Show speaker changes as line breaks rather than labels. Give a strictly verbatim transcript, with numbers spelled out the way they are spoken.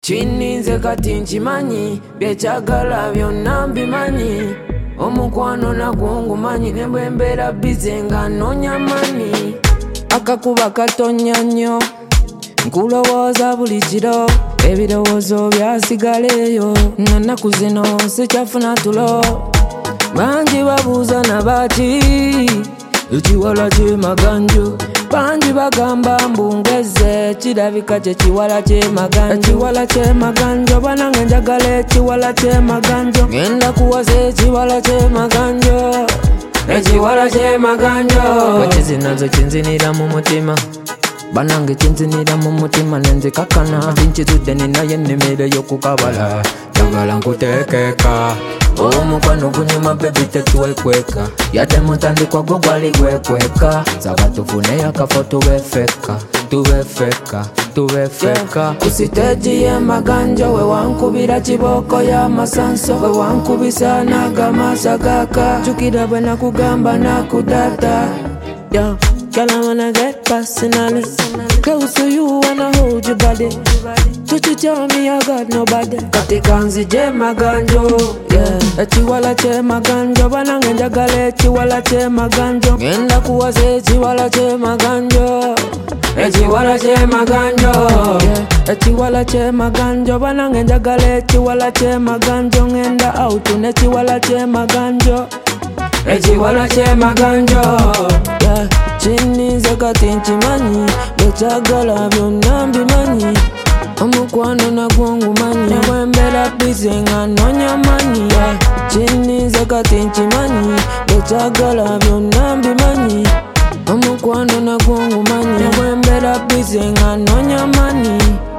Chininze kati nchimanyi byechagala byonna mbimanyi omukwano nagwo ngumanyi ne bwe mbeera bize nga noonya mani akakuba katonya nnyo nkulowooza buli kiro ebirowoozo byasigala eyo nanaku zino sikyafuna tulo bangi babuuza nabaki ekiwala ky'emaganjo bangi bagamba mbungeze kirabika kye kiwala ky'emaganjo ekiwala ky'emaganjo banange njagala ekiwala ky'emaganjo ngenda kuwasa ekiwala ky'emaganjo ekiwala ky'emaganjo ekizinazo kinzinira mu mutima banange kinzinira mu mutima nenzikakana nkizudde ninaye ennimiro y'okukabala njagala nkuteekeka omukwano gunyuma bebi tetuwekweka yate mutandikwa gwo gwali gwekweka saba tufune akafo tubefeka tubefeka tubefeka ku siteegi y'emaganjo we wankubira kiboko y'amasanso we wankubisa n'agamasa gaka jukira bwe nakugamba nakudata yo girl, I wanna get personal. Close to you, wanna hold your body. Touch it, tell me I got nobody. Katika nzi je maganjo, yeah. Echiwala che maganjo, banange njagala echiwala che maganjo. Ngenda kuwasa echiwala che maganjo. Echiwala che maganjo, yeah. Echiwala che maganjo, banange njagala echiwala che maganjo. Ngenda out nechiwala che maganjo. Echiwala che maganjo, yeah. Chininze kati nchimanyi byechagala byonna mbimanyi omukwano nagwo ngumanyi ne bwe mbeera bize nga noonya manyi yeah. Chininze kati nchimanyi byechagala byonna mbimanyi omukwano nagwo ngumanyi ne bwe mbeera bize nga noonya manyi